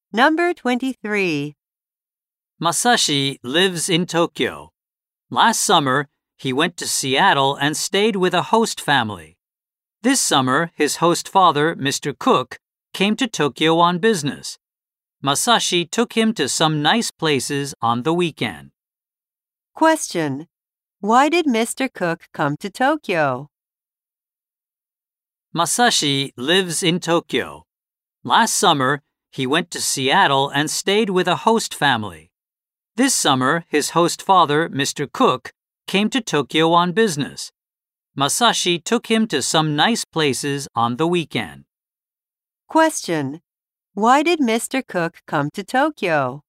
Number 23. Masashi lives in Tokyo. Last summer, he went to Seattle and stayed with a host family. This summer, his host father, Mr. Cook, came to Tokyo on business. Masashi took him to some nice places on the weekend. Question. Why did Mr. Cook come to Tokyo? Masashi lives in Tokyo. Last summer, he went to Seattle and stayed with a host family. This summer, his host father, Mr. Cook, came to Tokyo on business. Masashi took him to some nice places on the weekend. Question. Why did Mr. Cook come to Tokyo?